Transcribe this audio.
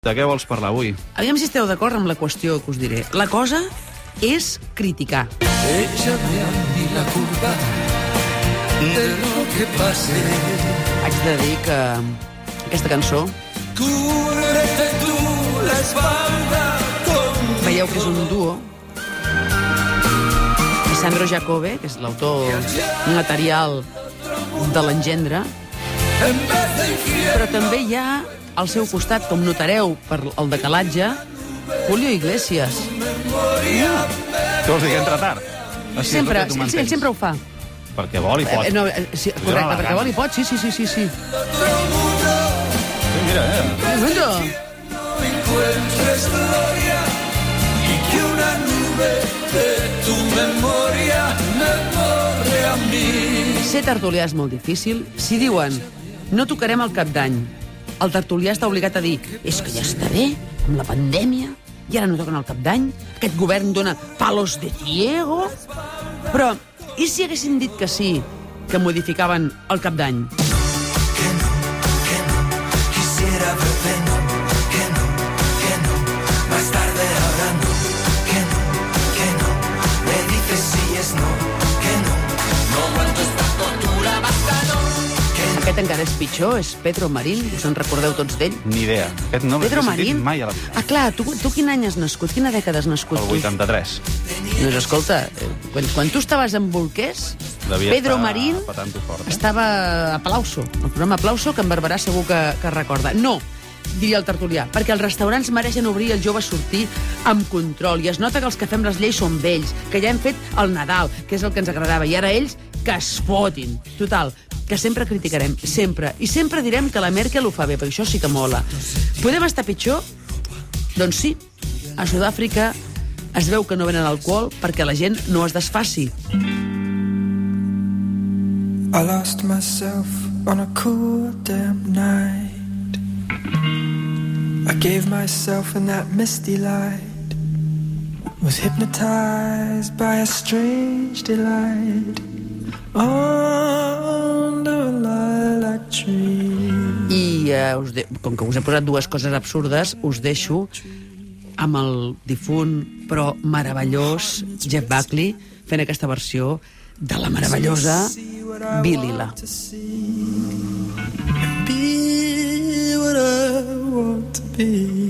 De què vols parlar avui? Aviam si esteu d'acord amb la qüestió que us diré. La cosa és criticar. Échame a mí la culpa de lo que pase. Haig de dir que aquesta cançó, Cúbrete tú la espalda con... veieu que és un duo. Sandro Jacobe, que és l'autor material de l'Engendre, En vez de infierno, però també hi ha al seu costat, com notareu per el decalatge, Julio Iglesias. Què vols dir, que entra tard? Així, Sempre, tu ell m'entens. sempre ho fa. Perquè vol i pot. No, sí, correcte, perquè vol i pot, sí. Sí, mira, Un momento. no encuentres gloria y que una nube de tu memoria me borre a mí. Ser tertulià és molt difícil. Si diuen, no tocarem el cap d'any, el tertulià està obligat a dir, és que ja està bé, amb la pandèmia, i ara no toquen el cap d'any, aquest govern dona palos de ciego. Però, i si haguessin dit que sí, que modificaven el cap d'any? Quisiera verte, no, que no, más tarde ahora no, que no, me dices si es no, no aguanto esta tortura, basta no. Aquest encara és pitjor, és Pedro Marín, us en recordeu tots d'ell? Ni idea. Aquest no Pedro l'he sentit Marín? mai a la vida. Ah, clar, tu quin any has nascut? Quina dècada has nascut? El tu? 83. Doncs escolta, quan tu estaves en Bolquers, Devia Pedro estar Marín patant-ho fort, estava a Palauso, el programa Aplauso, que en Barberà segur que recorda. No, diria el tertulià, perquè els restaurants mereixen obrir i els joves sortir amb control, i es nota que els que fem les lleis són vells, que ja hem fet el Nadal, que és el que ens agradava, i ara ells que es fotin. Total, que sempre criticarem, sempre. I sempre direm que la Merkel ho fa bé, perquè això sí que mola. Podem estar pitjor? Doncs sí. A Sud-àfrica es veu que no venen alcohol perquè la gent no es desfaci. I lost myself on a cool damn night. I gave myself in that misty light. Was hypnotized by a strange delight. Under a lilac tree. I com que us he posat dues coses absurdes, us deixo amb el difunt però meravellós Jeff Buckley fent aquesta versió de la meravellosa Bilila. Be what I want to be.